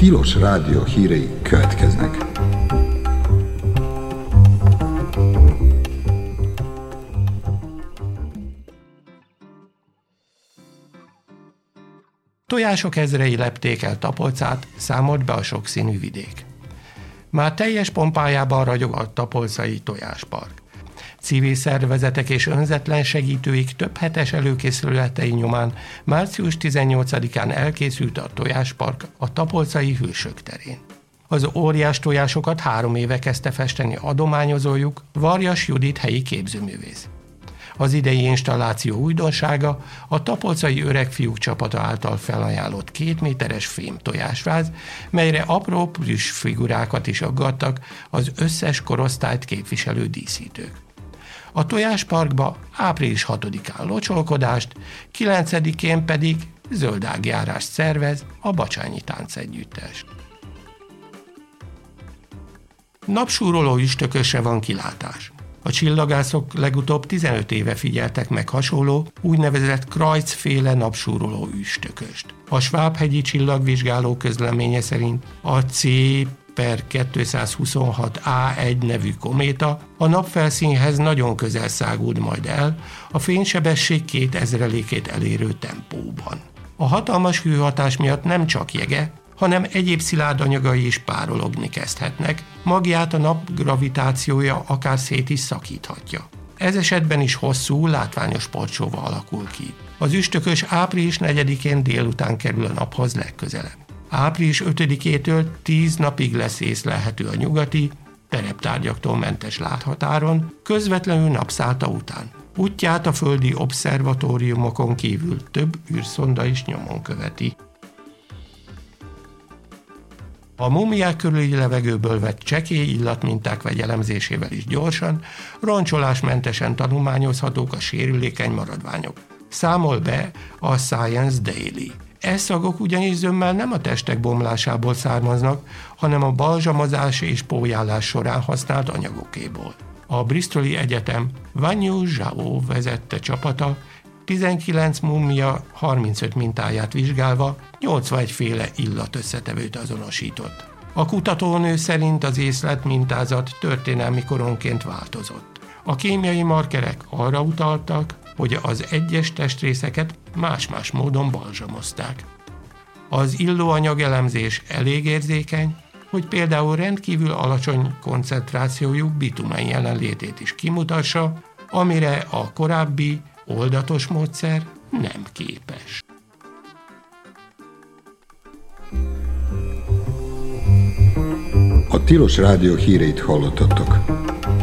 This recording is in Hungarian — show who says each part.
Speaker 1: Tilos Rádió hírei következnek.
Speaker 2: Tojások ezrei lepték el Tapolcát, számolt be a sokszínű vidék. Már teljes pompájában ragyog a tapolcai tojáspark. Civil szervezetek és önzetlen segítőik több hetes előkészületei nyomán március 18-án elkészült a tojáspark a tapolcai Hősök terén. Az óriás tojásokat 3 éve kezdte festeni adományozójuk, Varjas Judit helyi képzőművész. Az idei installáció újdonsága a tapolcai öregfiúk csapata által felajánlott 2 méteres fém tojásváz, melyre apró plüss figurákat is aggattak az összes korosztályt képviselő díszítők. A tojásparkba április 6-án locsolkodást, 9-én pedig zöldágjárást szervez a Bacsányi Táncegyüttes. Napsúroló üstökösre van kilátás. A csillagászok legutóbb 15 éve figyeltek meg hasonló, úgynevezett Kreuz-féle napsúroló üstököst. A Svábhegyi csillagvizsgáló közleménye szerint a C/226A1 nevű kométa a napfelszínhez nagyon közel száguld majd el, a fénysebesség 2000-ét elérő tempóban. A hatalmas hőhatás miatt nem csak jege, hanem egyéb szilárd anyagai is párologni kezdhetnek, magját a nap gravitációja akár szét is szakíthatja. Ez esetben is hosszú, látványos sportsóva alakul ki. Az üstökös április 4-én délután kerül a naphoz legközelebb. Április 5-től 10 napig lesz észlelhető a nyugati, tereptárgyaktól mentes láthatáron, közvetlenül napszálta után. Útját a földi obszervatóriumokon kívül több űrszonda is nyomon követi. A múmiák körüli levegőből vett csekély illatminták vegyelemzésével is gyorsan, roncsolásmentesen tanulmányozhatók a sérülékeny maradványok. Számol be a Science Daily. Szagok ugyanis zömmel nem a testek bomlásából származnak, hanem a balzsamozás és pólyálás során használt anyagokéból. A Bristoli Egyetem Wanyu Zhao vezette csapata 19 múmia 35 mintáját vizsgálva 81 féle illatösszetevőt azonosított. A kutatónő szerint az észlelt mintázat történelmi koronként változott. A kémiai markerek arra utaltak, hogy az egyes testrészeket más-más módon balzsamozták. Az illóanyag elemzés elég érzékeny, hogy például rendkívül alacsony koncentrációjú bitumen jelenlétét is kimutassa, amire a korábbi oldatos módszer nem képes.
Speaker 1: A Tilos Rádió híreit hallottatok.